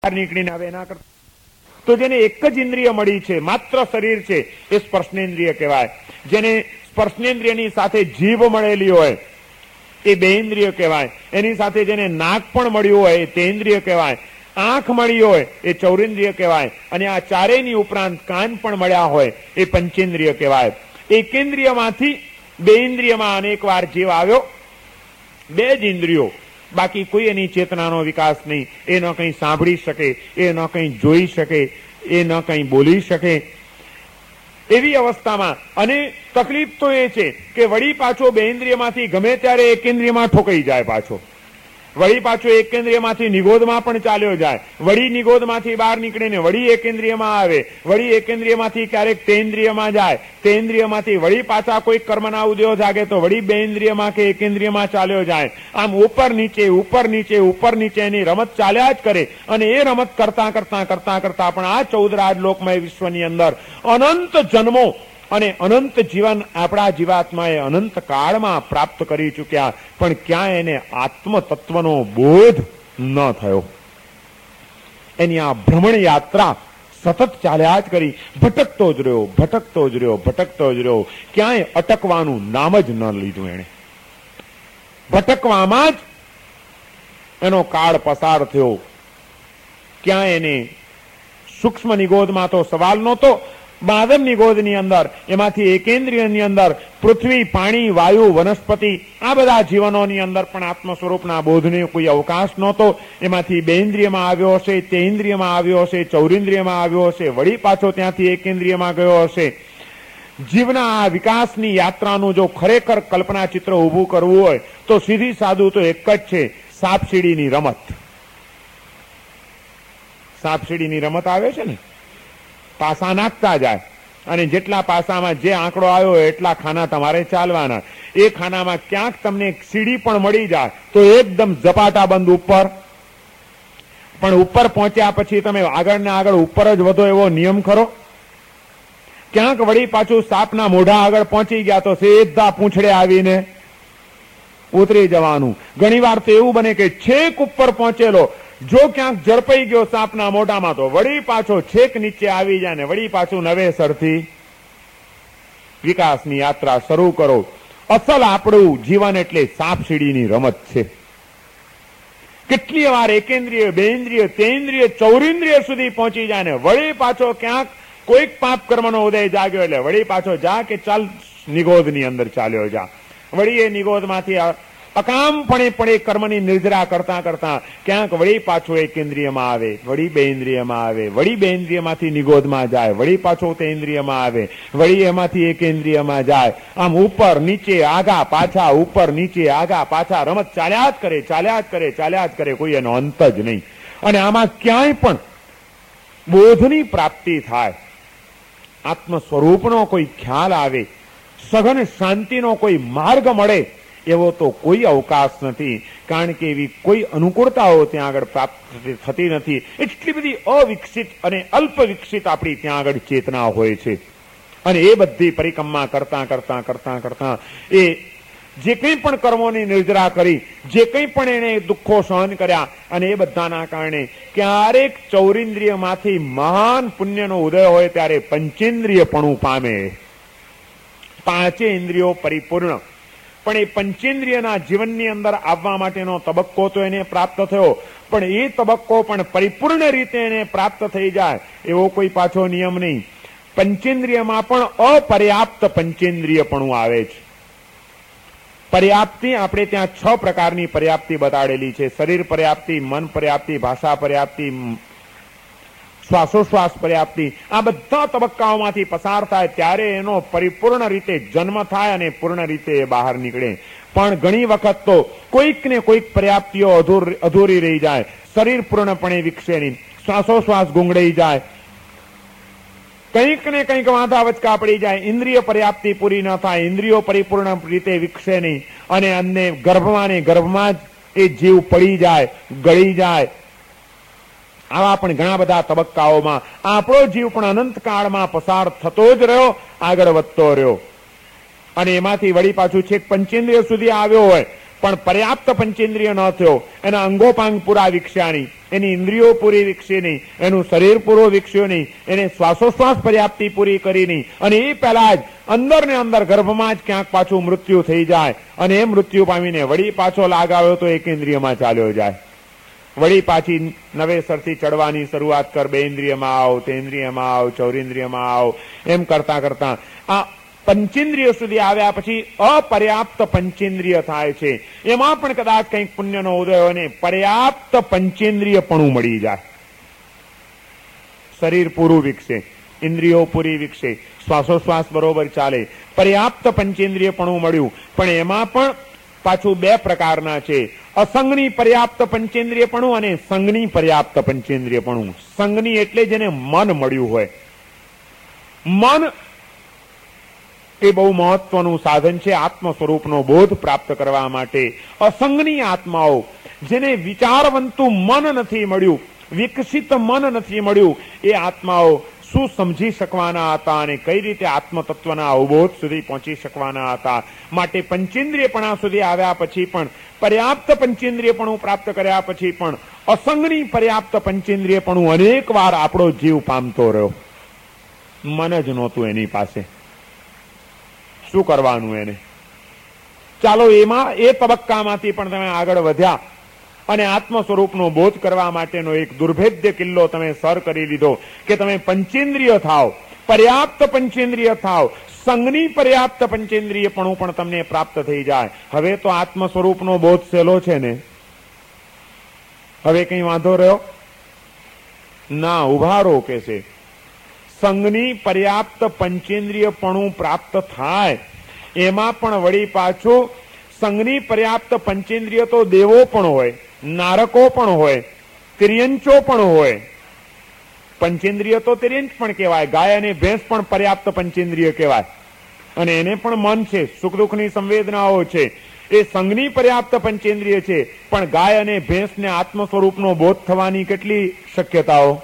નીકળીને આવે એના કરતા તો જેને એક જ ઇન્દ્રિય મળી છે, માત્ર શરીર છે, એ સ્પર્શનેન્દ્રિય કહેવાય. જેને સ્પર્શનેન્દ્રિયની સાથે જીભ મળેલી હોય એ બે ઇન્દ્રિય કહેવાય. એની સાથે જેને નાક પણ મળ્યું હોય તે ઇન્દ્રિય કહેવાય. આંખ મળી હોય એ ચૌરેન્દ્રિય કહેવાય. અને આ ચારેયની ઉપરાંત કાન પણ મળ્યા હોય એ પંચેન્દ્રિય કહેવાય. એકેન્દ્રિયમાંથી બે ઇન્દ્રિયમાં અનેક વાર જીવ આવ્યો, બે જ ઇન્દ્રિયો, બાકી કોઈ એની ચેતનાનો વિકાસ નહીં. એ ન કંઈ સાંભળી શકે, એ ન કંઈ જોઈ શકે, એ ન કંઈ બોલી શકે. એવી અવસ્થામાં અને તકલીફ તો એ છે કે વળી પાછો બે ઇન્દ્રિયમાંથી ગમે ત્યારે એકેન્દ્રિયમાં ઠોકાઈ જાય, પાછો વળી પાછો એકેન્દ્રિયમાંથી નિગોદમાં પણ ચાલ્યો જાય, વળી નિગોદમાંથી બહાર નીકળીને વળી એકેન્દ્રિયમાં આવે, વળી એકેન્દ્રિયમાંથી ક્યારેક તેન્દ્રિયમાં જાય, તેન્દ્રિયમાંથી વળી પાછા કોઈ કર્મના ઉદયો જાગે તો વળી બે ઇન્દ્રિયમાં કે એકેન્દ્રિયમાં ચાલ્યો જાય. આમ ઉપર નીચે ઉપર નીચે ઉપર નીચે એની રમત ચાલ્યા જ કરે. અને એ રમત કરતા કરતા કરતા કરતા પણ આ 14 લોકમય વિશ્વની અંદર અનંત જન્મો અને અનંત જીવન આપણા જીવાત્માએ અનંત કાળમાં પ્રાપ્ત કરી ચૂક્યા, પણ ક્યાં એને આત્મ તત્વનો બોધ ન થયો. એની આ ભ્રમણ યાત્રા સતત ચાલ્યા જ કરી, ભટકતો જ રહ્યો, ભટકતો જ રહ્યો, ભટકતો જ રહ્યો. ક્યાંય અટકવાનું નામ જ ન લીધું એણે. ભટકવામાં જ એનો કાળ પસાર થયો. ક્યાં એને સૂક્ષ્મ નિગોદમાં તો સવાલ નહોતો. બાદમ નિગોદની અંદર એમાંથી એકેન્દ્રિયની અંદર પૃથ્વી, પાણી, વાયુ, વનસ્પતિ આ બધા જીવનોની અંદર પણ આત્મ સ્વરૂપના બોધને કોઈ અવકાશ નહોતો. એમાંથી બે ઇન્દ્રિયમાં આવ્યો હશે, તે ઇન્દ્રિયમાં આવ્યો હશે, ચૌરિન્દ્રિયમાં આવ્યો હશે, વળી પાછો ત્યાંથી એકેન્દ્રિયમાં ગયો હશે. જીવના આ વિકાસની યાત્રાનું જો ખરેખર કલ્પના ચિત્ર ઊભું કરવું હોય તો સીધી સાદું તો એક જ છે, સાપસીડીની રમત. સાપસીડીની રમત આવે છે ને, પાસા નાખતા જાય અને જેટલા પાસામાં જે આંકડો આવ્યો એટલા ખાના તમારે ચાલવાના. એ ખાનામાં ક્યાંક તમને એક સીડી પણ મળી જાય તો એકદમ ઝપાટા બંધ ઉપર, પણ ઉપર પહોંચ્યા પછી તમે આગળ ને આગળ ઉપર જ વધો એવો નિયમ ખરો? ક્યાંક વળી પાછું સાપના મોઢા આગળ પહોંચી ગયા તો સીધા પૂંછડે આવીને ઉતરી જવાનું. ઘણી વાર તો એવું બને કે છેક ઉપર પહોંચેલો જો ક્યાંક ઝડપાઈ ગયો સાપના મોઢામાં તો વળી પાછો છેક નીચે આવી જાય ને વળી પાછું નવેસરથી વિકાસની યાત્રા શરૂ કરો. અસલ આપણું જીવન એટલે સાપસીડીની રમત છે. કેટલી વાર એકેન્દ્રિય, બે ઇન્દ્રિય, તેન્દ્રિય, ચૌરિન્દ્રિય સુધી પહોંચી જાય ને વળી પાછો ક્યાંક કોઈક પાપ કર્મનો ઉદય જાગ્યો એટલે વળી પાછો જા કે ચાલ નિગોદની અંદર ચાલ્યો જા. વળી એ નિગોદમાંથી અકામપણે પણ એ કર્મની નિર્જરા કરતા કરતા ક્યાંક વળી પાછો એકેન્દ્રિયમાં આવે, વળી બે ઇન્દ્રિયમાં આવે, વળી બે ઇન્દ્રિયમાંથી નિગોદમાં જાય, વળી પાછો તે ઇન્દ્રિયમાં આવે, વળી એમાંથી એકેન્દ્રિયમાં જાય. આમ ઉપર નીચે આગા પાછા, ઉપર નીચે આગા પાછા રમત ચાલ્યા જ કરે, ચાલ્યા જ કરે, ચાલ્યા જ કરે. કોઈ એનો અંત જ નહીં. અને આમાં ક્યાંય પણ બોધની પ્રાપ્તિ થાય, આત્મ સ્વરૂપનો કોઈ ખ્યાલ આવે, સઘન શાંતિનો કોઈ માર્ગ મળે એવો તો કોઈ અવકાશ નથી. કારણ કે એવી કોઈ અનુકૂળતાઓ ત્યાં આગળ પ્રાપ્ત થતી નથી. એટલી બધી અવિકસિત અને અલ્પ વિકસિત આપણી ત્યાં આગળ ચેતના હોય છે. અને એ બધી પરિક્રમા કરતા કરતા કરતા કરતા એ જે કંઈ પણ કર્મોની નિર્જરા કરી, જે કંઈ પણ એને દુઃખો સહન કર્યા, અને એ બધાના કારણે ક્યારેક ચૌરિન્દ્રિયમાંથી મહાન પુણ્યનો ઉદય હોય ત્યારે પંચેન્દ્રિયપણું પામે. પાંચે ઇન્દ્રિયો પરિપૂર્ણ, પણ એ પંચેન્દ્રિયના જીવનની અંદર આવવા માટેનો તબક્કો તો એને પ્રાપ્ત થયો, પણ એ તબક્કો પણ પરિપૂર્ણ રીતે એને પ્રાપ્ત થઈ જાય એવો કોઈ પાછો નિયમ નહીં. પંચેન્દ્રિયમાં પણ અપર્યાપ્ત પંચેન્દ્રિયપણું આવે છે. પર્યાપ્તિ આપણે ત્યાં 6 પ્રકારની પર્યાપ્તિ બતાડેલી છે. શરીર પર્યાપ્તિ, મન પર્યાપ્તિ, ભાષા પર્યાપ્તિ, શ્વાસોશ્વાસ પર્યાપ્તિ. આ બધા તબક્કાઓમાંથી પસાર થાય ત્યારે એનો પરિપૂર્ણ રીતે જન્મ થાય અને પૂર્ણ રીતે બહાર નીકળે. પણ ઘણી વખત તો કોઈક ને કોઈક પર્યાપ્તિઓ અધૂરી રહી જાય. શરીર પૂર્ણપણે વિકસે નહીં, શ્વાસોશ્વાસ ગુંગળાઈ જાય, કંઈક ને કંઈક વાંધા વચકા પડી જાય, ઇન્દ્રિય પર્યાપ્તિ પૂરી ન થાય, ઇન્દ્રિયો પરિપૂર્ણ રીતે વિકસે નહીં, અને અન્ય ગર્ભમાં ને ગર્ભમાં જ એ જીવ પડી જાય, ગળી જાય. આવા પણ ઘણા બધા તબક્કાઓમાં આપણો જીવ પણ અનંતકાળમાં પસાર થતો જ રહ્યો, આગળ વધતો રહ્યો. અને એમાંથી વળી પાછું છેક પંચેન્દ્રિય સુધી આવ્યો હોય પણ પર્યાપ્ત પંચેન્દ્રિય ન થયો, એના અંગોપાંગ પૂરા વિકસ્યા નહીં, એની ઇન્દ્રિયો પૂરી વિકસી નહીં, એનું શરીર પૂરું વિકસ્યું નહીં, એને શ્વાસોશ્વાસ પર્યાપ્તિ પૂરી કરી નહીં, અને એ પહેલા જ અંદર ને અંદર ગર્ભમાં જ ક્યાંક પાછું મૃત્યુ થઈ જાય, અને એ મૃત્યુ પામીને વળી પાછો લાગ આવ્યો તો એકેન્દ્રિયમાં ચાલ્યો જાય. વળી પાછી નવેસરથી ચડવાની શરૂઆત કર, બે ઇન્દ્રિયમાં આવ, તેન્દ્રિયમાં આવ, ચૌરેન્દ્રિયમાં આવ, એમ કરતા કરતા આ પંચેન્દ્રિય સુધી આવ્યા પછી અપર્યાપ્ત પંચેન્દ્રિય થાય છે. એમાં પણ કદાચ કંઈક પુણ્યનો ઉદય હોય ને પર્યાપ્ત પંચેન્દ્રિયપણું મળી જાય, શરીર પૂરું વિકસે, ઇન્દ્રિયો પૂરી વિકસે, શ્વાસોશ્વાસ બરોબર ચાલે, પર્યાપ્ત પંચેન્દ્રિયપણું મળ્યું. પણ એમાં પણ પાછું બે પ્રકારના છે, અસંગની પર્યાપ્ત પંચેન્દ્રિયપણું અને સંગની પર્યાપ્ત પંચેન્દ્રિયપણું. સંગની એટલે જેને મન મળ્યું હોય. મન એ બહુ મહત્વનું સાધન છે આત્મ સ્વરૂપનો બોધ પ્રાપ્ત કરવા માટે. અસંગની આત્માઓ, જેને વિચારવંતું મન નથી મળ્યું, વિકસિત મન નથી મળ્યું, એ આત્માઓ શું સમજી શકવાના હતા અને કઈ રીતે આત્મતત્વના અવબોધ સુધી પહોંચી શકવાના હતા. માટે પંચેન્દ્રિયપણા સુધી આવ્યા પછી પણ, પર્યાપ્ત પંચેન્દ્રિયપણું પ્રાપ્ત કર્યા પછી પણ અસંગની પર્યાપ્ત પંચેન્દ્રિયપણું અનેક વાર આપણો જીવ પામતો રહ્યો. મન જ નહોતું એની પાસે. શું કરવાનું એને? ચાલો એમાં એ તબક્કામાંથી પણ તમે આગળ વધ્યા અને આત્મ સ્વરૂપનો બોધ કરવા માટેનો એક દુર્ભેદ્ય કિલ્લો તમે સર કરી લીધો કે તમે પંચેન્દ્રિય થાવ, પર્યાપ્ત પંચેન્દ્રિય થાવ, સંગની પર્યાપ્ત પંચેન્દ્રિયપણું પણ તમને પ્રાપ્ત થઈ જાય. હવે તો આત્મ સ્વરૂપનો બોધ સહેલો છે ને? હવે કઈ વાંધો રહ્યો ના? ઉભા રહો કે છે. સંગની પર્યાપ્ત પંચેન્દ્રિયપણું પ્રાપ્ત થાય એમાં પણ વળી પાછું સંગની પર્યાપ્ત પંચેન્દ્રિય તો દેવો પણ હોય, નારકો પણ હોય, તિર્યંચો પણ હોય. પંચેન્દ્રિય તો તિર્યંચ પણ કહેવાય, ગાય અને ભેંસ પણ પર્યાપ્ત પંચેન્દ્રિય કહેવાય, અને એને પણ મન છે, સુખ દુઃખની સંવેદનાઓ છે, એ સંગની પર્યાપ્ત પંચેન્દ્રિય છે. પણ ગાય અને ભેંસને આત્મ સ્વરૂપનો બોધ થવાની કેટલી શક્યતાઓ?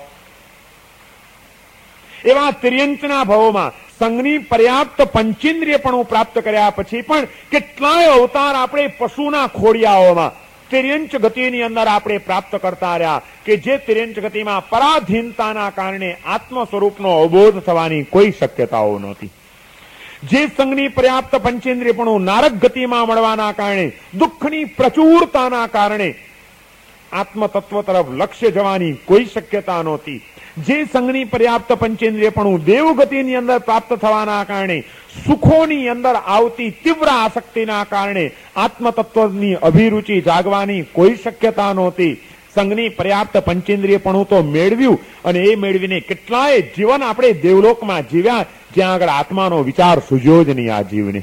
એવા તિર્યંચના ભાવોમાં સંગની પર્યાપ્ત પંચેન્દ્રિયપણું પ્રાપ્ત કર્યા પછી પણ કેટલાય અવતાર આપણે પશુના ખોડિયાઓમાં તિર્યંચ ગતિની અંદર આપણે પ્રાપ્ત કરતા રહ્યા કે જે તિર્યંચ ગતિમાં પરાધીનતાના કારણે આત્મ સ્વરૂપનો અવબોધ થવાની કોઈ શક્યતાઓ નહોતી. જે સંગની પર્યાપ્ત પંચેન્દ્રિયપણું નારક ગતિમાં મળવાના કારણે, દુઃખની પ્રચુરતાના કારણે આત્મતત્વ તરફ લક્ષ્ય જવાની કોઈ શક્યતા નહોતી. જે સંગની પર્યાપ્ત પંચેન્દ્રિયપણું દેવગતિની અંદર પ્રાપ્ત થવાના કારણે, સુખોની અંદર આવતી તીવ્ર આસક્તિના કારણે આત્મતત્વની અભિરુચિ જાગવાની કોઈ શક્યતા નહોતી. સંગની પર્યાપ્ત પંચેન્દ્રિયપણું તો મેળવ્યું, અને એ મેળવીને કેટલાય જીવન આપણે દેવલોકમાં જીવ્યા જ્યાં આગળ આત્માનો વિચાર સુજ્યો જ નહીં આ જીવને.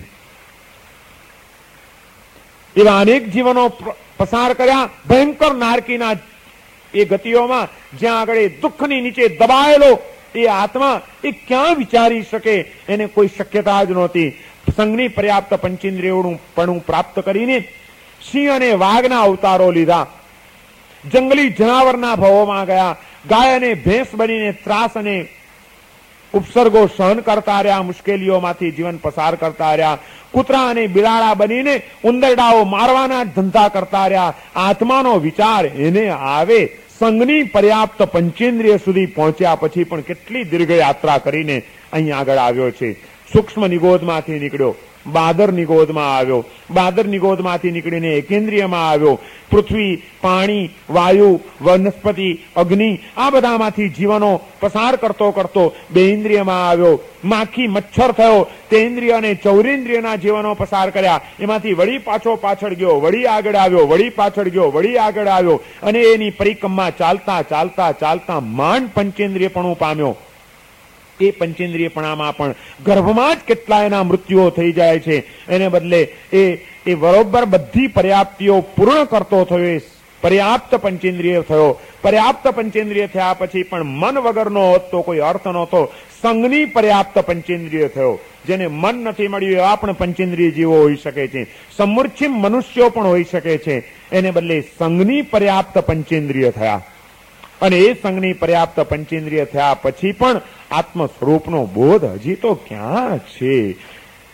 એવા અનેક જીવનો પસાર કર્યા ભયંકર નારકીના એ ગતિઓમાં, જ્યાં આગળ દુઃખની નીચે દબાયેલો એ આત્મા એ ક્યાં વિચારી શકે, એને કોઈ શક્યતા જ નહોતી. સંગની પર્યાપ્ત પંચેન્દ્રિયપણું પ્રાપ્ત કરીને સિંહ અને વાઘના અવતારો લીધા, જંગલી જનાવરના ભાવોમાં ગયા, ગાય અને ભેંસ બનીને ત્રાસ અને ઉપસર્ગો સહન કરતા રહ્યા, મુશ્કેલીઓમાંથી જીવન પસાર કરતા રહ્યા. કૂતરા અને બિલાડા બનીને ઉંદરડાઓ મારવાના ધંધા કરતા રહ્યા. આત્માનો વિચાર એને આવે. સંગની પર્યાપ્ત પંચેન્દ્રિય સુધી પહોંચ્યા પછી પણ કેટલી દીર્ઘ યાત્રા કરીને અહીં આગળ આવ્યો છે. સૂક્ષ્મ નિગોદમાંથી નીકળ્યો, બાદર નિગોદમાં આવ્યો, બાદર નિગોદમાંથી નીકળીને એકેન્દ્રિયમાં આવ્યો. પૃથ્વી, પાણી, વાયુ, વનસ્પતિ, અગ્નિ આ બધામાંથી જીવનો પસાર કરતો કરતો બેઇન્દ્રિયમાં આવ્યો. માખી મચ્છર થયો, તેન્દ્રિય અને ચૌરેન્દ્રિયના જીવનો પસાર કર્યા. એમાંથી વળી પાછો પાછળ ગયો, વળી આગળ આવ્યો, વળી પાછળ ગયો, વળી આગળ આવ્યો, અને એની પરિક્રમા ચાલતા ચાલતા ચાલતા માંડ પંચેન્દ્રિયપણું પામ્યો. એ પંચેન્દ્રિયપણામાં પણ ગર્ભમાં જ કેટલા એના મૃત્યુઓ થઈ જાય છે. એને બદલે એ બરોબર બધી પર્યાપ્તિઓ પૂર્ણ કરતો થયો, પર્યાપ્ત પંચેન્દ્રિય થયો. પર્યાપ્ત પંચેન્દ્રિય થયા પછી પણ મન વગરનો હોત તો કોઈ અર્થ નહોતો. સંગની પર્યાપ્ત પંચેન્દ્રિય થયો. જેને મન નથી મળ્યું એવા પણ પંચેન્દ્રિય જીવો હોઈ શકે છે, સમૃચ્છિમ મનુષ્યો પણ હોઈ શકે છે. એને બદલે સંગની પર્યાપ્ત પંચેન્દ્રિય થયા, અને એ સંગની પર્યાપ્ત પંચેન્દ્રિય થયા પછી પણ આત્મ સ્વરૂપનો બોધ હજી તો ક્યાં છે?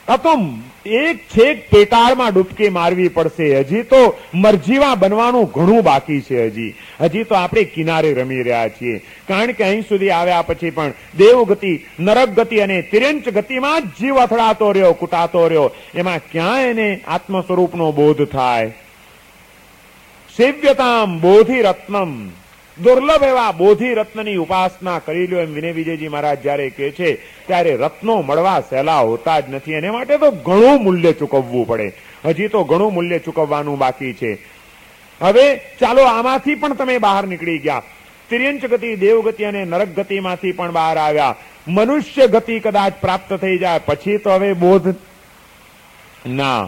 આ તો એક છેક પેટાળમાં ડૂબકી મારવી પડશે. હજી તો મરજીવા બનવાનું ઘણું બાકી છે. હજી તો આપણે કિનારે રમી રહ્યા છીએ. કારણ કે અહીં સુધી આવ્યા પછી પણ દેવગતિ, નરક ગતિ અને તિર્યંચ ગતિમાં જ જીવ અથડાતો રહ્યો, કૂટાતો રહ્યો. એમાં ક્યાં એને આત્મ સ્વરૂપનો બોધ થાય? સેવ્યતામ બોધિ રત્નમ, દુર્લભ એવા બોધિ રત્નની ઉપાસના કરી લો એમ વિનય વિજયજી મહારાજ જયારે કહે છે ત્યારે રત્નો મળવા સહેલા હોતા જ નથી. એને માટે તો ઘણું મૂલ્ય ચૂકવવું પડે. હજી તો ઘણું મૂલ્ય ચૂકવવાનું બાકી છે. હવે ચાલો આમાંથી પણ તમે બહાર નીકળી ગયા. તિર્યંચ ગતિ, દેવગતિ અને નરક ગતિમાંથી પણ બહાર આવ્યા. મનુષ્ય ગતિ કદાચ પ્રાપ્ત થઈ જાય પછી તો હવે બોધ ના,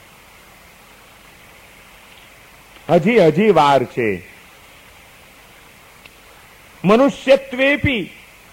હજી વાર છે. મનુષ્યત્વેપી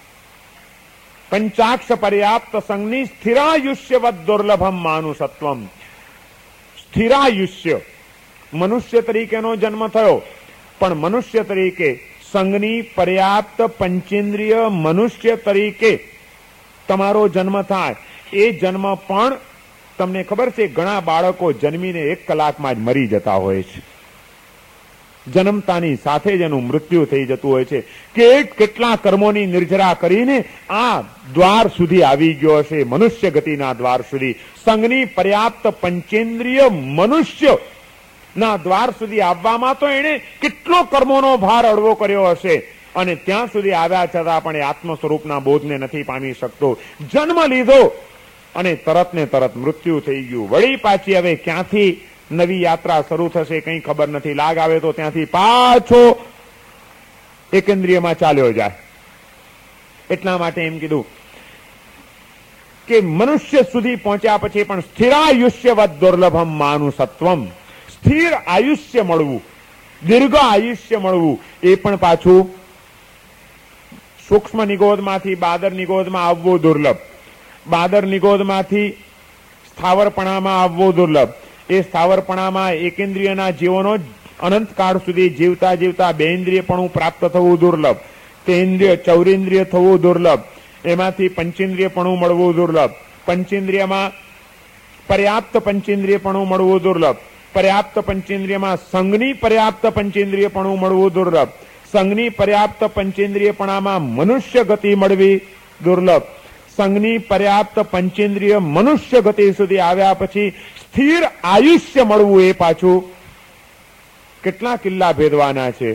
પંચાક્ષ પર્યાપ્ત સંજ્ઞી સ્થિરાયુષ્યવદ દુર્લભમ માનુષત્વમ. સ્થિરાયુષ્ય, મનુષ્ય તરીકેનો જન્મ થયો, પણ મનુષ્ય તરીકે સંજ્ઞી પર્યાપ્ત પંચેન્દ્રિય મનુષ્ય તરીકે તમારો જન્મ થાય. એ જન્મ પણ તમને ખબર છે ઘણા બાળકો જન્મીને 1 કલાકમાં જ મરી જતા હોય છે. જન્મતાની સાથે જ એનું મૃત્યુ થઈ જતું હોય છે. કેટલા કર્મોની નિર્જરા કરીને આ દ્વાર સુધી આવી ગયો હશે, મનુષ્ય ગતિના દ્વાર સુધી. સંજ્ઞી પર્યાપ્ત પંચેન્દ્રિય મનુષ્ય ના દ્વાર સુધી આવવામાં તો એને કેટલો કર્મોનો ભાર અડવો કર્યો હશે, અને ત્યાં સુધી આવ્યા છતાં પણ એ આત્મ સ્વરૂપના બોધને નથી પામી શકતો. જન્મ લીધો અને તરત ને તરત મૃત્યુ થઈ ગયું. વળી પાછી હવે ક્યાંથી નવી યાત્રા શરૂ થશે કંઈ ખબર નથી. લાગ આવે તો ત્યાંથી પાછો એકેન્દ્રિયમાં ચાલ્યો જાય. એટલા માટે એમ કીધું કે મનુષ્ય સુધી પહોંચ્યા પછી પણ સ્થિરાયુષ્યવદ દુર્લભમ માનુષત્વમ. સ્થિર આયુષ્ય મળવું, દીર્ઘ આયુષ્ય મળવું એ પણ પાછું સૂક્ષ્મ નિગોદમાંથી બાદર નિગોદમાં આવવું દુર્લભ, બાદર નિગોદમાંથી સ્થાવરપણામાં આવવું દુર્લભ. એ સ્થાવરપણામાં એકેન્દ્રિયના જીવોનો અનંતકાળ સુધી જીવતા જીવતા બેઇન્દ્રિયપણું પ્રાપ્ત થવું દુર્લભ, તેન્દ્રિય ચૌરેન્દ્રિય થવું દુર્લભ, એમાંથી પંચેન્દ્રિયપણું મળવું દુર્લભ, પંચેન્દ્રિયમાં પર્યાપ્ત પંચેન્દ્રિયપણું મળવું દુર્લભ, પર્યાપ્ત પંચેન્દ્રિયમાં સંજ્ઞી પર્યાપ્ત પંચેન્દ્રિયપણું મળવું દુર્લભ, સંજ્ઞી પર્યાપ્ત પંચેન્દ્રિયપણામાં મનુષ્ય ગતિ મળવી દુર્લભ, સંજ્ઞી પર્યાપ્ત પંચેન્દ્રિય મનુષ્ય ગતિ સુધી આવ્યા પછી સ્થિર આયુષ્ય મળવું એ પાછું કેટલા કિલ્લા ભેદવાના છે,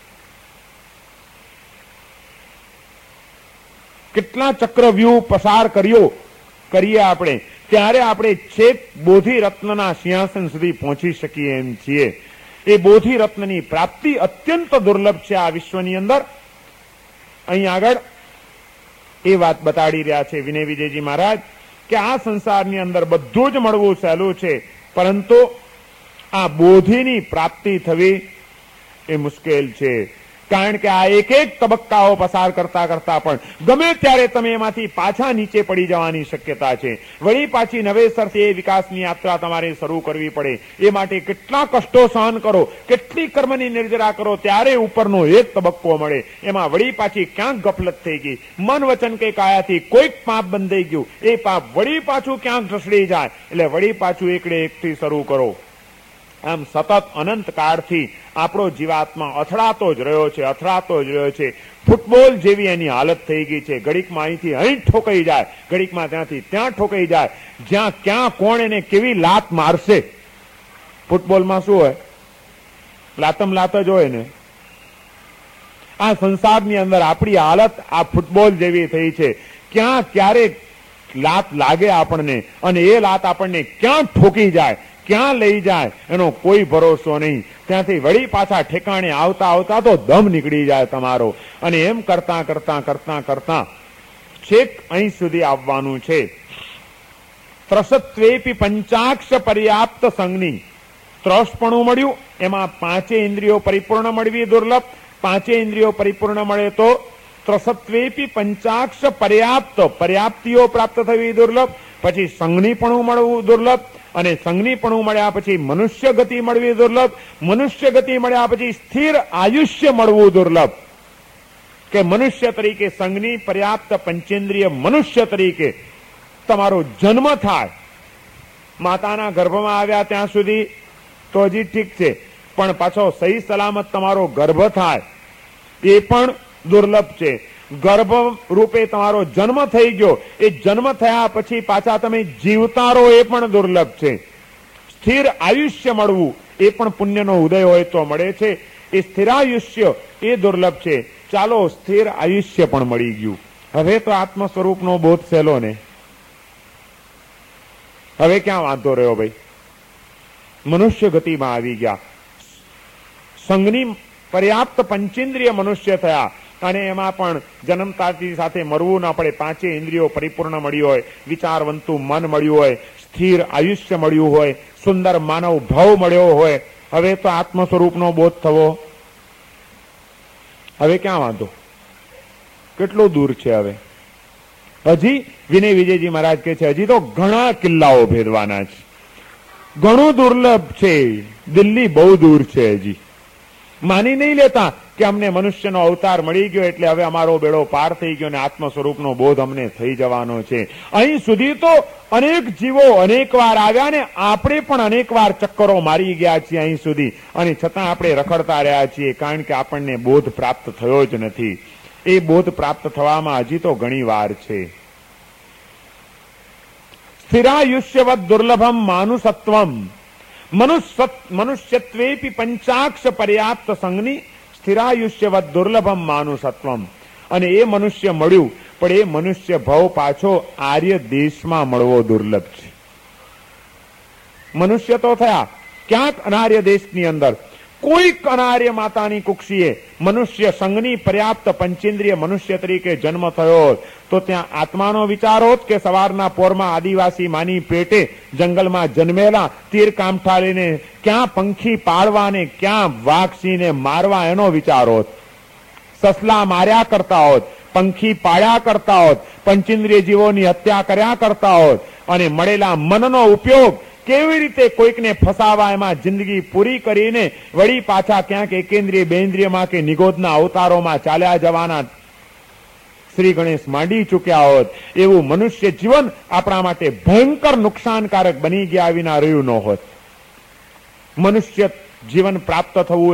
કેટલા ચક્રવ્યૂહ પસાર કરીએ આપણે ત્યારે આપણે છેક બોધિ રત્નના સિંહાસન સુધી પહોંચી શકીએ એમ છીએ. એ બોધિ રત્નની પ્રાપ્તિ અત્યંત દુર્લભ છે આ વિશ્વની અંદર. અહીં આગળ એ વાત બતાડી રહ્યા છે વિનય વિજયજી મહારાજ કે આ સંસારની અંદર બધું જ મળવું સહેલું છે, પરંતુ આ બોધિની પ્રાપ્તિ થવી એ મુશ્કેલ છે. કારણ કે આ એક એક તબક્કાઓ પસાર કરતા કરતા પણ ગમે ત્યારે તમે એમાંથી પાછા નીચે પડી જવાની શક્યતા છે. વળી પાછી નવેસરથી એ વિકાસની યાત્રા તમારે શરૂ કરવી પડે. એ માટે કેટલા કષ્ટો સહન કરો, કેટલી કર્મની નિર્જરા કરો ત્યારે ઉપરનો એક તબક્કો મળે. એમાં વળી પાછી ક્યાંક ગફલત થઈ ગઈ, મન વચન કે કાયાથી કોઈક પાપ બંધાઈ ગયું, એ પાપ વળી પાછું ક્યાંક ઢસડી જાય એટલે વળી પાછું એકડે એકથી શરૂ કરો. આમ સતત અનંત કાળથી આપણો જીવાત્મા અથડાતો જ રહ્યો છે. ફૂટબોલ જેવી એની હાલત થઈ ગઈ છે. ઘડીકમાં અહીંથી અહીં ઠોકાઈ જાય, ઘડીકમાં ત્યાંથી ત્યાં ઠોકાઈ જાય. જ્યાં ક્યાં કોણ એને કેવી લાત મારશે. ફૂટબોલમાં શું હોય, લાતમ લાત જ હોય ને. આ સંસારની અંદર આપણી હાલત આ ફૂટબોલ જેવી થઈ છે. ક્યાં ક્યારે લાત લાગે આપણને, અને એ લાત આપણને ક્યાં ઠોકી જાય, ક્યાં લઈ જાય એનો કોઈ ભરોસો નહીં. ત્યાંથી વળી પાછા ઠેકાણે આવતા આવતા તો દમ નીકળી જાય તમારો. અને એમ કરતા કરતા કરતા કરતા છેક અહીં સુધી આવવાનું છે. ત્રસત્વેપી પંચાક્ષ પર્યાપ્ત સંજ્ઞી. ત્રસપણું મળ્યું, એમાં 5 ઇન્દ્રિયો પરિપૂર્ણ મળવી દુર્લભ. 5 ઇન્દ્રિયો પરિપૂર્ણ મળે તો ત્રસત્વેપી પંચાક્ષ પર્યાપ્તિઓ પ્રાપ્ત થવી દુર્લભ. પછી સંજ્ઞીપણું મળવું દુર્લભ, અને સંજ્ઞીપણું મળ્યા પછી મનુષ્ય ગતિ મળવી દુર્લભ. મનુષ્ય ગતિ મળ્યા પછી સ્થિર આયુષ્ય મળવું દુર્લભ. કે મનુષ્ય તરીકે સંજ્ઞી પર્યાપ્ત પંચેન્દ્રિય મનુષ્ય તરીકે તમારો જન્મ થાય માતાના ગર્ભમાં આવ્યા ત્યાં સુધી તો હજી ઠીક છે, પણ પાછો સહી સલામત તમારો ગર્ભ થાય એ પણ દુર્લભ છે. ગર્ભ રૂપે તમારો જન્મ થઈ ગયો, એ જન્મ થયા પછી પાછા તમે જીવતા રહો એ પણ દુર્લભ છે. સ્થિર આયુષ્ય મળવું એ પણ પુણ્યનો ઉદય હોય તો મળે છે. એ સ્થિરાયુષ્ય એ દુર્લભ છે. ચાલો સ્થિર આયુષ્ય પણ મળી ગયું. હવે તો આત્મ સ્વરૂપનો બોધ સહેલો ને, હવે ક્યાં વાંધો રહ્યો ભાઈ? મનુષ્ય ગતિમાં આવી ગયા, સંઘની પર્યાપ્ત પંચેન્દ્રિય મનુષ્ય થયા, અને એમાં પણ જન્મતાથી સાથે મરવું ના પડે, પાંચે ઇન્દ્રિયો પરિપૂર્ણ મળી હોય, વિચારવંતું મન મળ્યું હોય, સ્થિર આયુષ્ય મળ્યું હોય, સુંદર માનવ ભાવ મળ્યો હોય. હવે તો આત્મ સ્વરૂપનો બોધ થવો, હવે ક્યાં વાંધો? કેટલો દૂર છે હવે? હજી વિનય વિજયજી મહારાજ કહે છે હજી તો ઘણા કિલ્લાઓ ભેદવાના છે, ઘણું દુર્લભ છે, દિલ્હી બહુ દૂર છે. હજી માની નહીં લેતા કે અમને મનુષ્યનો અવતાર મળી ગયો એટલે હવે અમારો બેડો પાર થઈ ગયો અને આત્મ સ્વરૂપનો બોધ અમને થઈ જવાનો છે. અહીં સુધી તો અનેક જીવો અનેક વાર આવ્યા ને આપણે પણ અનેક વાર ચક્કરો મારી ગયા છીએ અહીં સુધી, અને છતાં આપણે રખડતા રહ્યા છીએ, કારણ કે આપણને બોધ પ્રાપ્ત થયો જ નથી. એ બોધ પ્રાપ્ત થવામાં હજી તો ઘણી વાર છે. સ્થિરાયુષ્યવદ દુર્લભમ માનુષત્વમ મનુષ્યત્વેપી પંચાક્ષ પર્યાપ્ત સંઘની સ્થિરાયુષ્યવદ દુર્લભમ માનુષત્વમ. અને એ મનુષ્ય મળ્યું, પણ એ મનુષ્ય ભાવ પાછો આર્ય દેશમાં મળવો દુર્લભ છે. મનુષ્ય તો થયા, ક્યાંક અનાર્ય દેશની અંદર કોઈક અનાર્ય માતાની કુક્ષીએ મનુષ્ય સંઘની પર્યાપ્ત પંચેન્દ્રિય મનુષ્ય તરીકે જન્મ થયો તો ત્યાં આત્માનો વિચાર હોત કે સવારના પોરમાં આદિવાસી માની પેટે જંગલમાં જન્મેલા તીર કામઠા લઈને ક્યાં પંખી પાળવા ને ક્યાં વાઘસિંહને મારવા એનો વિચાર હોત, સસલા માર્યા કરતા હોત, પંખી પાળ્યા કરતા હોત, પંચેન્દ્રિય જીવોની હત્યા કર્યા કરતા હોત, અને મળેલા મનનો ઉપયોગ કેવી રીતે કોઈકને ફસાવા એમાં જિંદગી પૂરી કરીને વળી પાછા ક્યાંક એકેન્દ્રિય બેન્દ્રિયમાં કે નિગોદના અવતારોમાં ચાલ્યા જવાના શ્રી ગણેશ માંડી ચૂક્યા હોત, એવું મનુષ્ય જીવન આપણા માટે ભયંકર નુકસાનકારક બની ગયા વિના રહ્યું ન હોત. મનુષ્ય જીવન પ્રાપ્ત થવું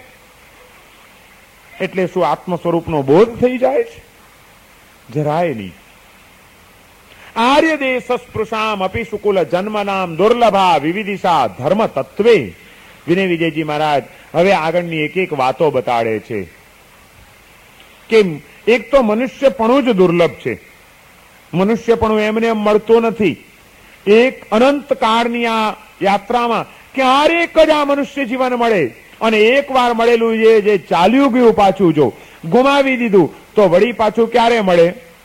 એટલે શું આત્મ સ્વરૂપનો બોધ થઈ જાય છે? જરાય નહીં. આર્ય દેશ સ્પૃશામ અપી શુકુલ જન્મનામ દુર્લભા વિવિધિશા ધર્મ તત્વે. વિનય વિજયજી મહારાજ હવે આગળની એક એક વાતો બતાડે છે કે એક તો મનુષ્યપણું જ દુર્લભ છે. મનુષ્યપણું એમને એમ મળતું નથી. એક અનંત કાળની આ યાત્રામાં ક્યારેક જ આ મનુષ્ય જીવન મળે, અને એક વાર મળેલું જે ચાલ્યું ગયું પાછું જો ગુમાવી દીધું તો વળી પાછું ક્યારે મળે?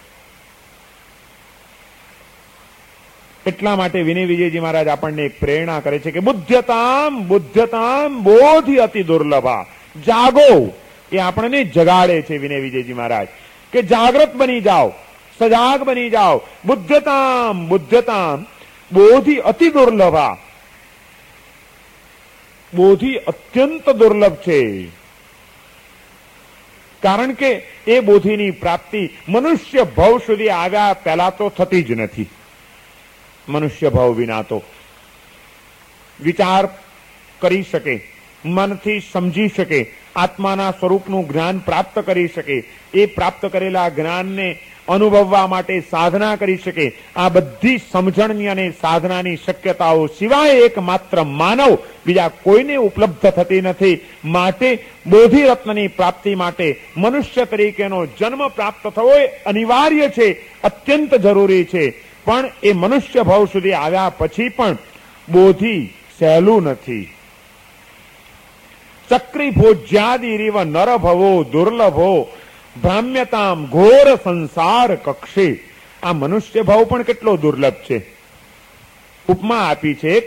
એટલા માટે વિનય વિજયજી મહારાજ આપણને એક પ્રેરણા કરે છે કે બુદ્ધ્યતામ બોધિ અતિ દુર્લભા. જાગો, એ આપણને જગાડે છે વિનય વિજયજી મહારાજ કે જાગૃત બની જાઓ, સજાગ બની જાઓ. બુદ્ધ્યતામ બોધિ અતિ દુર્લભા. બોધિ અત્યંત દુર્લભ છે, કારણ કે એ બોધિની પ્રાપ્તિ મનુષ્ય ભાવ સુધી આવ્યા પહેલા તો થતી જ નથી. મનુષ્ય ભાવ વિના તો વિચાર કરી શકે, મનથી સમજી શકે, આત્માના સ્વરૂપનું જ્ઞાન પ્રાપ્ત કરી શકે, એ પ્રાપ્ત કરેલા જ્ઞાનને અનુભવવા માટે સાધના કરી શકે. આ બધી સમજણની અને સાધનાની શક્યતાઓ સિવાય એકમાત્ર માનવ બીજા કોઈને ઉપલબ્ધ થતી નથી. માટે બોધિરત્નની પ્રાપ્તિ માટે મનુષ્ય તરીકેનો જન્મ પ્રાપ્ત થવો એ અનિવાર્ય છે, અત્યંત જરૂરી છે. પણ એ મનુષ્ય ભાવ સુધી આવ્યા પછી પણ બોધિ સહેલું નથી. ચક્રી ભોજ્યાદિરીવ નર ભવો દુર્લભો ભ્રામ્યતામ ઘોર સંસાર કક્ષે. આ મનુષ્ય ભાવ પણ કેટલો દુર્લભ છે. ઉપમા આપી છે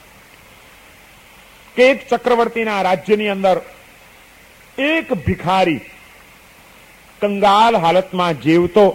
કે એક ચક્રવર્તીના રાજ્યની અંદર એક ભિખારી કંગાલ હાલતમાં જીવતો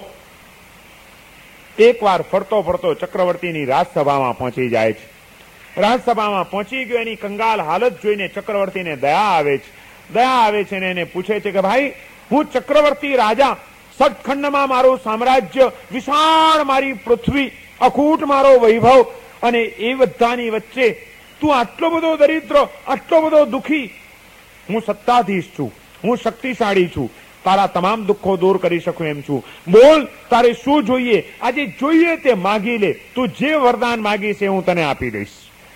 એકવાર ફરતો ફરતો ચક્રવર્તીની રાજસભામાં પહોંચી જાય છે. રાજસભામાં પહોંચી ગયો, એની કંગાલ હાલત જોઈને ચક્રવર્તીને દયા આવે છે અને એને પૂછે છે કે ભાઈ, હું ચક્રવર્તી રાજા, સટખંડમાં મારું સામ્રાજ્ય, વિશાળ મારી પૃથ્વી, અખૂટ મારો વૈભવ, અને એ બધાની વચ્ચે તું આટલો બધો દરિદ્ર, આટલો બધો દુઃખી. હું સત્તાધીશ છું, હું શક્તિશાળી છું, તારા તમામ દુઃખો દૂર કરી શકું એમ છું. બોલ, તારે શું જોઈએ? આજે જોઈએ તે માગી લે. તું જે વરદાન માગીશ એ હું તને આપી દઈશ.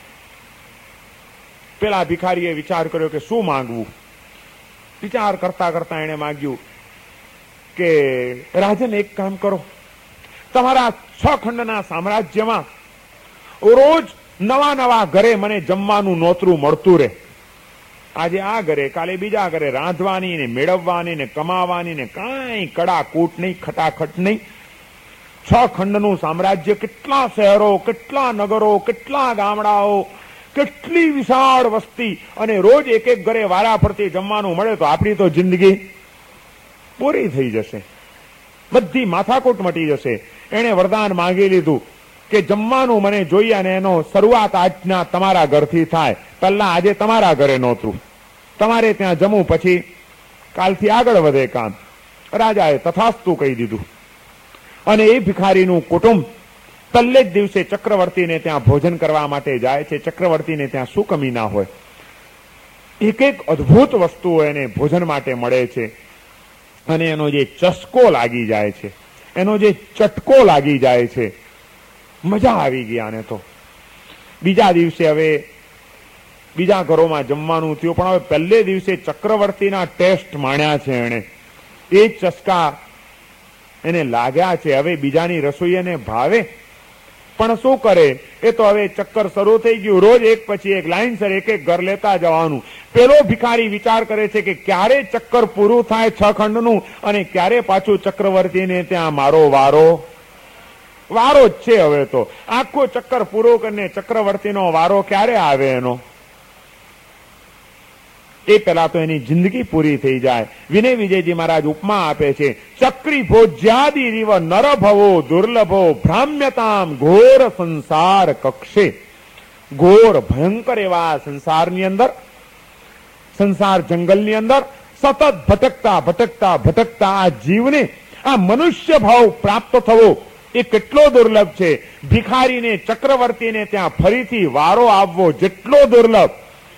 પેલા ભિખારીએ વિચાર કર્યો કે શું માંગવું. વિચાર કરતા કરતા એને માગ્યું કે રાજન, એક કામ કરો, તમારા 6 ખંડના સામ્રાજ્યમાં રોજ નવા નવા ઘરે મને જમવાનું નોતરું મળતું રહે. આજે આ ઘરે, કાલે બીજા ઘરે રાંધવાની ને મેળવવાની ને કમાવાની ને કાંઈ કડાકૂટ નહીં, ખટાખટ નહીં. 6 ખંડનું સામ્રાજ્ય, કેટલા શહેરો, કેટલા નગરો, કેટલા ગામડાઓ, કેટલી વિશાળ વસ્તી, અને રોજ એક એક ઘરે વારા ફરતી જમવાનું મળે તો આપણી તો જિંદગી પૂરી થઈ જશે, બધી માથાકૂટ મટી જશે. એને વરદાન માંગી લીધું કે જમવાનું મને જોઈએ અને એનો શરૂઆત આજના તમારા ઘરથી થાય. પહેલા આજે તમારા ઘરે નહોતું, તમારે ત્યાં જમવું, પછી કાલથી આગળ વધે કામ. રાજાએ તથાસ્તુ કહી દીધું. અને એ ભિખારીનું કુટુંબ પહેલે જ દિવસે ચક્રવર્તીને ત્યાં ભોજન કરવા માટે જાય છે. ચક્રવર્તીને ત્યાં શું કમી ના હોય, એક એક અદ્ભુત વસ્તુઓ એને ભોજન માટે મળે છે. અને એનો જે ચસ્કો લાગી જાય છે, એનો જે ચટકો લાગી જાય છે, મજા આવી ગઈ આને તો. બીજા દિવસે હવે બીજા ઘરોમાં જમવાનું થયું, પણ હવે પહેલે દિવસે ચક્રવર્તીના ટેસ્ટ માણ્યા છે એણે, એ ચસ્કા એને લાગ્યા છે. હવે બીજાની રસોઈ એને ભાવે, પણ શું કરે? એ તો હવે ચક્કર શરૂ થઈ ગયું. રોજ એક પછી એક લાઈનસર એક એક ઘર લેતા જવાનું. પેલો ભિખારી વિચાર કરે છે કે ક્યારે ચક્કર પૂરું થાય 6 ખંડનું, અને ક્યારે પાછું ચક્રવર્તીને ત્યાં મારો વારો જ છે. હવે તો આખો ચક્કર પૂરો કરીને ચક્રવર્તીનો વારો ક્યારે આવે એનો, એ પેલા તો એની જિંદગી પૂરી થઈ જાય. વિનય વિજયજી મહારાજ ઉપમા આપે છે, ચક્રી ભોજ્યાદિ રીવ નરભવો દુર્લભો ભ્રામ્યતામ ઘોર સંસાર કક્ષે. ઘોર ભયંકર એવા સંસારની અંદર, સંસાર જંગલની અંદર સતત ભટકતા ભટકતા ભટકતા આ જીવને આ મનુષ્ય ભાવ પ્રાપ્ત થવો એ કેટલો દુર્લભ છે. ભિખારીને ચક્રવર્તીને ત્યાં ફરીથી વારો આવવો જેટલો દુર્લભ,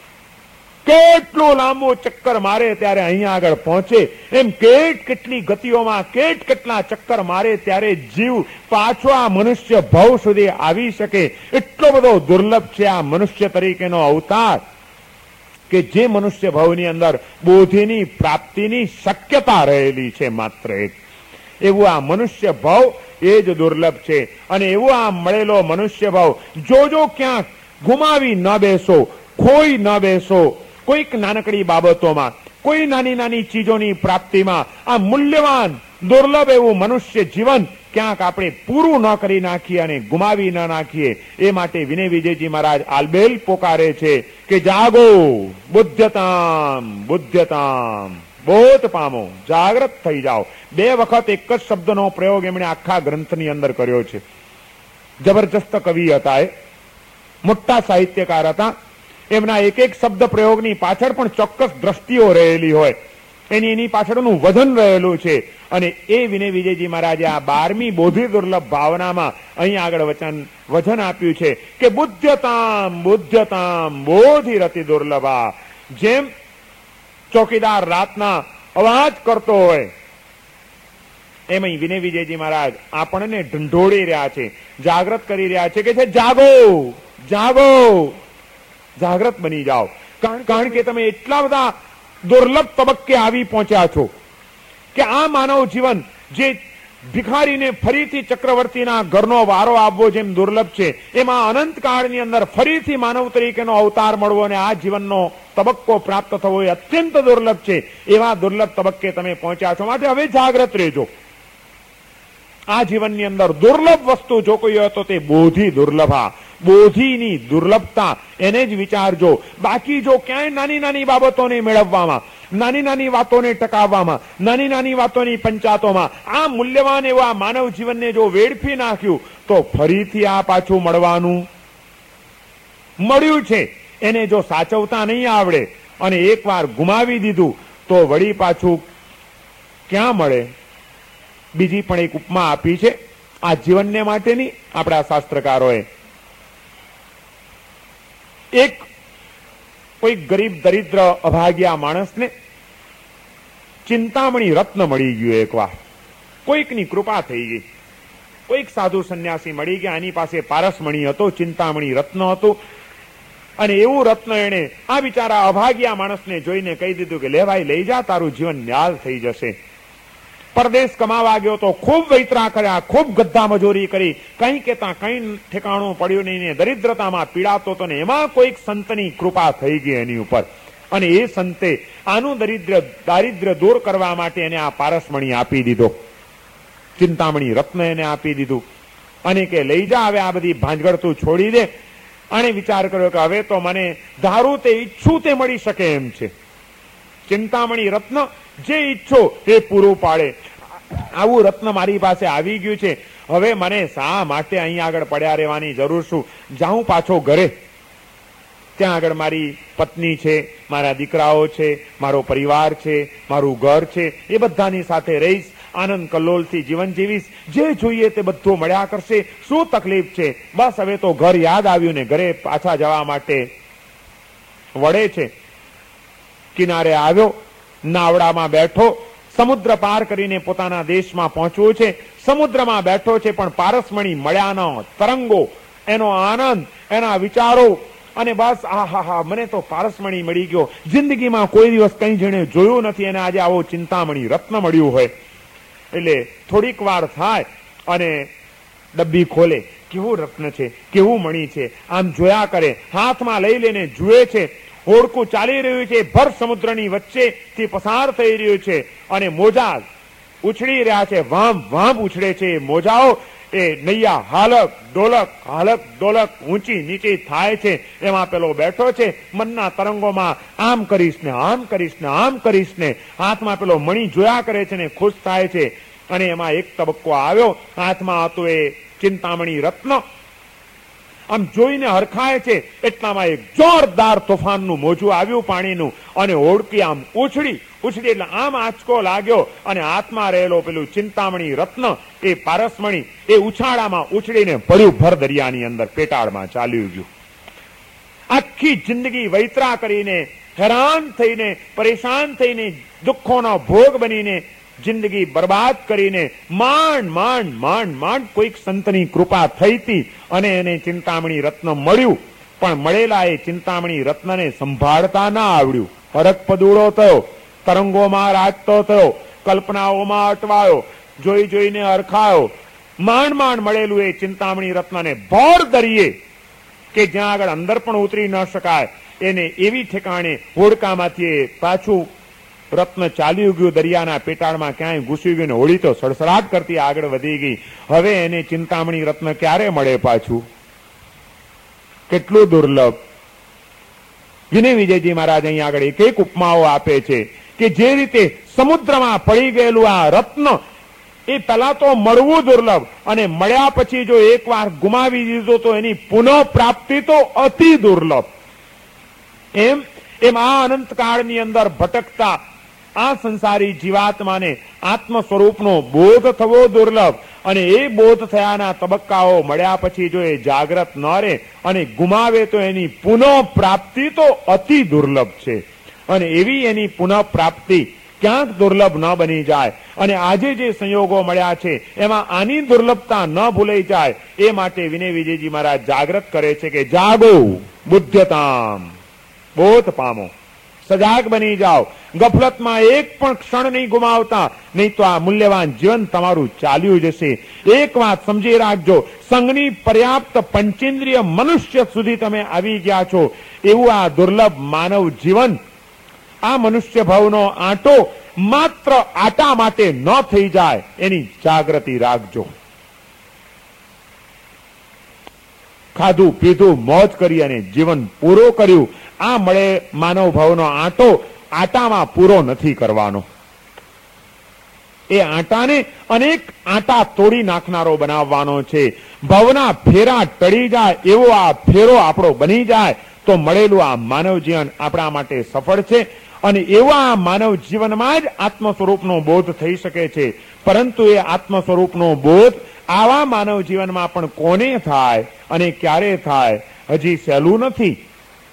કેટલો લાંબો ચક્કર મારે ત્યારે અહીંયા આગળ પહોંચે, એમ કેટલી ગતિઓમાં કેટલા ચક્કર મારે ત્યારે જીવ પાછો આ મનુષ્ય ભાવ સુધી આવી શકે, એટલો બધો દુર્લભ છે આ મનુષ્ય તરીકેનો અવતાર, કે જે મનુષ્ય ભાવની અંદર બોધિની પ્રાપ્તિની શક્યતા રહેલી છે માત્ર એક. એવું આ મનુષ્ય ભાવ એ જ દુર્લભ છે. અને એવો આ મળેલો મનુષ્ય ભાવ જો ક્યાંક ગુમાવી ન બેસો, ખોઈ ન બેસો, કોઈક નાનકડી બાબતોમાં, કોઈ નાની નાની ચીજોની પ્રાપ્તિમાં આ મૂલ્યવાન દુર્લભ એવું મનુષ્ય જીવન ક્યાંક આપણે પૂરું ન કરી નાખીએ અને ગુમાવી ન નાખીએ, એ માટે વિનય વિજયજી મહારાજ આલબેલ પોકારે છે કે જાગો, બુદ્ધતામ બુદ્ધતામ, બોધ પામો, જાગૃત થઈ જાઓ. 2 વખત એક જ શબ્દનો પ્રયોગ એમણે આખા ગ્રંથની અંદર કર્યો છે. જબરજસ્ત કવિ હતા, એ મોટા સાહિત્યકાર હતા. એમના એક એક શબ્દ પ્રયોગની પાછળ પણ ચોક્કસ દ્રષ્ટિઓ રહેલી હોય, એની પાછળનું વજન રહેલું છે. અને એ વિનય વિજયજી મહારાજે આ 12મી બોધિ દુર્લભ ભાવનામાં અહીં આગળ વચન આપ્યું છે કે બુદ્ધતામ બુદ્ધતામ બોધિ રતિ દુર્લભા. જેમ ચોકીદાર રાતના અવાજ કરતો હોય, એમ વિનય વિજયજી મહારાજ આપણને ઢંઢોળી રહ્યા છે, જાગૃત કરી રહ્યા છે કે જાગો જાગો, જાગૃત બની જાઓ. કારણ કે તમે એટલા બધા દુર્લભ તબક્કે આવી પહોંચ્યા છો કે આ માનવ જીવન જે ભિખારીને ફરીથી ચક્રવર્તીના ઘરનો વારો આવવો જેમ દુર્લભ છે, એમાં અનંતકાળની અંદર ફરીથી માનવ તરીકેનો અવતાર મળવો અને આ જીવનનો તબક્કો પ્રાપ્ત થવો એ અત્યંત દુર્લભ છે. એવા દુર્લભ તબક્કે તમે પહોંચ્યા છો, માટે હવે જાગૃત રહેજો. આ જીવનની અંદર દુર્લભ વસ્તુ જો કોઈ હોય તો તે બોધિ દુર્લભા, બોધિની દુર્લભતા એને જ વિચારજો. બાકી જો ક્યાંય નાની નાની બાબતોને મેળવવામાં, નાની નાની વાતોને ટકાવવામાં, નાની નાની વાતોની પંચાતોમાં આ મૂલ્યવાન એવા માનવ જીવનને જો વેડફી નાખ્યું તો ફરીથી આ પાછું મળ્યું છે એને જો સાચવતા નહીં આવડે અને એકવાર ગુમાવી દીધું તો વળી પાછું ક્યાં મળે. બીજી પણ એક ઉપમા આપી છે આ જીવનને માટેની આપણા શાસ્ત્રકારોએ એક કોઈ ગરીબ દરિદ્ર અભાગ્યા માણસને ચિંતામણી રત્ન મળી ગયું. એકવાર કોઈકની કૃપા થઈ ગઈ, કોઈક સાધુ સંન્યાસી મળી ગયા, એની પાસે પારસમણી હતો, ચિંતામણી રત્ન હતું. અને એવું રત્ન એને આ બિચારા અભાગ્યા માણસને જોઈને કહી દીધું કે લે ભાઈ લઈ જા, તારું જીવન ન્યાલ થઈ જશે. પરદેશ કમાવા ગયો તો ખૂબ વૈતરા કર્યા, ખૂબ ગદ્દા મજૂરી કરી, કઈ કેતા કઈ ઠેકાણું પડ્યું નહીં ને દરિદ્રતામાં પીડાતો હતો. ને એમાં કોઈક સંતની કૃપા થઈ ગઈ એની ઉપર, અને એ સંતે આનું દારિદ્ર્ય દૂર કરવા માટે એને આ પારસમણી આપી દીધો, ચિંતામણી રત્ન એને આપી દીધું. અને કે લઈ જા, હવે આ બધી ભાંજગડ તું છોડી દે. અને વિચાર કર્યો કે હવે તો મને ધારું તે ઈચ્છું તે મળી શકે એમ છે. ચિંતામણી રત્ન જે ઈચ્છો એ પૂરું પાડે, આવું રત્ન મારી પાસે આવી ગયું છે. હવે મને શા માટે અહીં આગળ પડ્યા રહેવાની જરૂર શું? જાઉં પાછો ઘરે. ત્યાં આગળ મારી પત્ની છે, મારા દીકરાઓ છે, મારો પરિવાર છે, મારું ઘર છે, એ બધાની સાથે રહીશ, આનંદ કલ્લોલથી જીવન જીવીશ, જે જોઈએ તે બધું મળ્યા કરશે, શું તકલીફ છે? બસ હવે તો ઘર યાદ આવ્યું ને ઘરે પાછા જવા માટે વળે છે. કિનારે આવ્યો, નાવડામાં બેઠો, સમુદ્ર પાર કરીને પોતાના દેશમાં પહોંચવું છે. સમુદ્રમાં બેઠો છે પણ પારસમણી મળ્યા ન, તરંગો, એનો આનંદ, એના વિચારો, અને બસ આહા મને તો પારસમણી મળી ગયો, જિંદગીમાં કોઈ દિવસ કંઈ જેણે જોયું નથી અને આજે આવો ચિંતામણી રત્ન મળ્યું હોય. એટલે થોડીક વાર થાય અને ડબ્બી ખોલે, કેવું રત્ન છે, કેવું મણી છે, આમ જોયા કરે, હાથમાં લઈ લઈને જુએ છે. હોડકું ચાલી રહ્યું છે, ભર સમુદ્રની વચ્ચેથી પસાર થઈ રહ્યું છે, અને મોજા ઉછળી રહ્યા છે, વામ વામ ઉછળે છે. મોજાઓ એ નૈયા હાલક ડોલક ઊંચી નીચી થાય છે. એમાં પેલો બેઠો છે, મનના તરંગોમાં આમ કરીશ ને આમ કરીશ ને આમ કરીશ ને, હાથમાં પેલો મણી જોયા કરે છે ને ખુશ થાય છે. અને એમાં એક તબક્કો આવ્યો, હાથમાં હતું એ ચિંતામણી રત્ન, આમ જોઈને હરખાય છે. એટલામાં એક જોરદાર તોફાનનું મોજું આવ્યું પાણીનું, અને હોડકી આમ ઉછળી એટલે આમ આંચકો લાગ્યો, અને હાથમાં રહેલો પેલું ચિંતામણી રત્ન, એ પારસમણી, એ ઉછાળામાં ઉછળીને પડ્યું ભર દરિયાની અંદર, પેટાળમાં ચાલ્યું ગયું. આખી જિંદગી વૈતરા કરીને, હેરાન થઈને, પરેશાન થઈને, દુઃખોનો ભોગ બનીને જિંદગી બરબાદ કરીને માંડ કોઈક સંતની કૃપા થઈ હતી અને એને ચિંતામણી રત્ન મળ્યું. પણ મળેલા એ ચિંતામણી રત્નને સંભાળતા ના આવડ્યું. હરખ પદુડો થયો, તરંગોમાં રાચતો થયો, કલ્પનાઓમાં અટવાયો, જોઈ જોઈને હરખાયો. માંડ મળેલું એ ચિંતામણી રત્નને ભોર દરિયે, કે જ્યાં આગળ અંદર પણ ઉતરી ન શકાય, એને એવી ઠેકાણે હોડકામાંથી પાછું રત્ન ચાલ્યું ગયું, દરિયાના પેટાળમાં ક્યાંય ઘૂસી ગયું, હોડી તો સડસડાટ કરતી આગળ વધી ગઈ. હવે એને ચિંતામણી રત્ન ક્યારે મળે પાછું? કેટલું દુર્લભ. વિનય વિજયજી મહારાજ અહીં આગળ એક ઉપમાઓ આપે છે કે જે રીતે સમુદ્રમાં પડી ગયેલું આ રત્ન, એ પહેલા તો મળવું દુર્લભ, અને મળ્યા પછી જો એકવાર ગુમાવી દીધો તો એની પુનઃ પ્રાપ્તિ તો અતિ દુર્લભ. એમ આ અનંતકાળની અંદર ભટકતા આ સંસારી જીવાત્માને આત્મ સ્વરૂપનો બોધ થવો દુર્લભ, અને એ બોધ થયાના તબક્કાઓ મળ્યા પછી જો એ જાગ્રત ન રહે અને ગુમાવે તો એની પુનઃ પ્રાપ્તિ તો અતિ દુર્લભ છે. અને એવી એની પુનઃ પ્રાપ્તિ ક્યાંક દુર્લભ ન બની જાય. અને આજે જે સંયોગો મળ્યા છે એમાં આની દુર્લભતા ન ભૂલાઈ જાય એ માટે વિનય વિજયજી મહારાજ જાગ્રત કરે છે કે જાગો બુદ્ધતામ, બોધ પામો, સજાગ બની જાઓ, ગફલતમાં એક પણ ક્ષણ નહીં ગુમાવતા, નહીં તો આ મૂલ્યવાન જીવન તમારું ચાલ્યું જશે. એક વાત સમજી રાખજો, સંઘની પર્યાપ્ત પંચેન્દ્રિય મનુષ્ય સુધી તમે આવી ગયા છો. એવું આ દુર્લભ માનવ જીવન, આ મનુષ્ય ભાવનો આંટો માત્ર આટા માટે ન થઈ જાય એની જાગૃતિ રાખજો. ખાધું પીધું મોજ કરી અને જીવન પૂરું કર્યું, આ મળે માનવ ભાવનો આંટો આટામાં પૂરો નથી કરવાનો. એ આટાને અનેક આટા તોડી નાખનારો બનાવવાનો છે. ભવના ફેરા ટળી જાય એવો આ ફેરો આપણો બની જાય તો મળેલું આ માનવ જીવન આપણા માટે સફળ છે. અને એવા આ માનવ જીવનમાં જ આત્મ સ્વરૂપનો બોધ થઈ શકે છે. પરંતુ એ આત્મ સ્વરૂપનો બોધ આવા માનવ જીવનમાં પણ કોને થાય અને ક્યારે થાય હજી સહેલું નથી.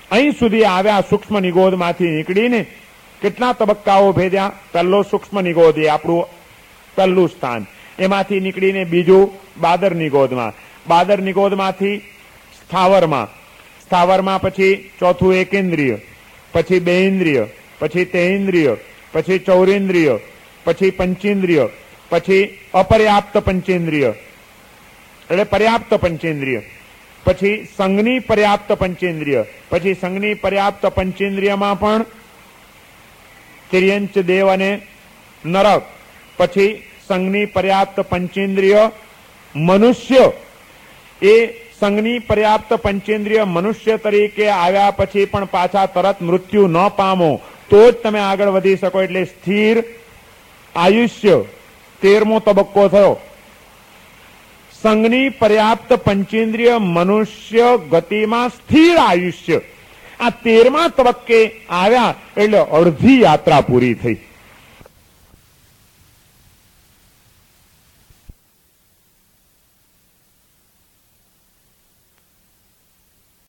અહીં સુધી આવ્યા સૂક્ષ્મ નિગોદમાંથી નીકળીને કેટલા તબક્કાઓ ભેદ્યા? પહેલો સૂક્ષ્મ નિગોદ, એ આપણું પહેલું સ્થાન. એમાંથી નીકળીને બીજું બાદર નિગોદમાં, બાદર નિગોદમાંથી સ્થાવરમાં, સ્થાવરમાં પછી ચોથું એકેન્દ્રિય, પછી બેઇન્દ્રિય, પછી તેઇન્દ્રિય, પછી ચૌરેન્દ્રિય, પછી પંચેન્દ્રિય, પછી અપર્યાપ્ત પંચેન્દ્રિય એટલે પર્યાપ્ત પંચેન્દ્રિય, પછી સંઘની પર્યાપ્ત પંચેન્દ્રિય, પછી સંઘની પર્યાપ્ત પંચેન્દ્રિયમાં પણ તિર્યંચ દેવ અને નરક, પછી સંઘની પર્યાપ્ત પંચેન્દ્રિય મનુષ્ય. એ સંઘની પર્યાપ્ત પંચેન્દ્રિય મનુષ્ય તરીકે આવ્યા પછી પણ પાછા તરત મૃત્યુ ન પામો તો જ તમે આગળ વધી શકો, એટલે સ્થિર આયુષ્ય 13મો તબક્કો થયો. સંઘની પર્યાપ્ત પંચેન્દ્રિય મનુષ્ય ગતિમાં સ્થિર આયુષ્ય, આ 13મા તબક્કે આવ્યા એટલે અડધી યાત્રા પૂરી થઈ.